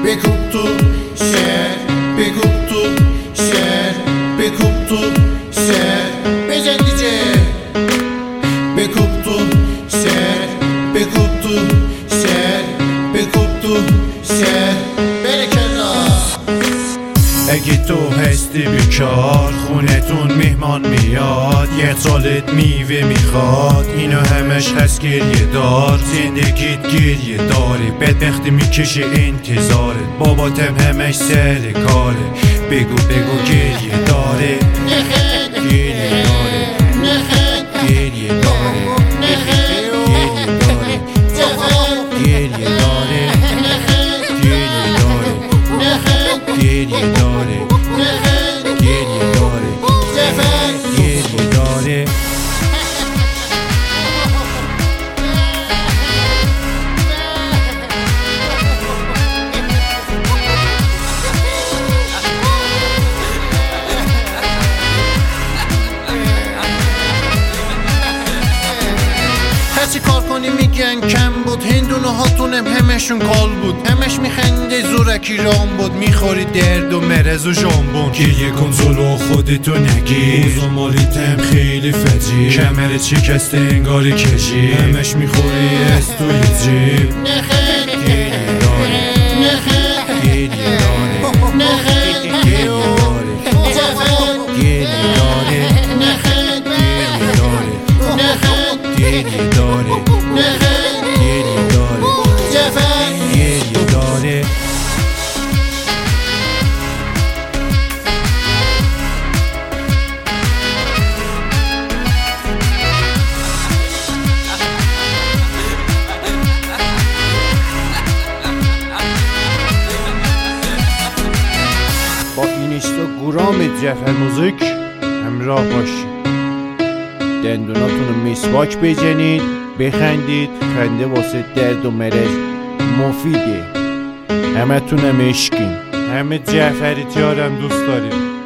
بکوب تو شعر، بکوب تو شعر، بکوب تو شعر، بزن دیجه. بکوب تو شعر، بکوب تو شعر، بکوب تو شعر، بره کنار. اگه تو هستی بیکار، خونتون میهمان میاد، یه سالت میوه میخواد، اینا همش هست گریه دار. زندگیت گریه داره، بدبختی میکشه انتظاره، باباتم همش سر کاره. بگو بگو گریه داره، گریه داره، گریه داره، گریه داره، گریه داره، گریه داره، گریه داره، گریه داره، گریه داره. هرچی کار کنی میگن کم بود، هندونه هاتونم همشون کال بود، همش میخنده زورکی رام بود، میخوری درد و مرز و ژامبون. گریه کن زلو خودتو نگیر، اوضاع مالیتم خیلی فجیر، کمرت شکسته انگاری کشی، همش میخوری از توی جیب. گریه داره، گریه داره، گریه داره، گریه داره، گریه داره، گریه داره، گریه داره. با اینستاگرام جعفر موزیک همراه باشید. دندوناتون رو مسواک بزنید، بخندید. خنده واسه درد و مرض مفیده. همه تونم عشقین، همه جعفری تیارم دوست داریم.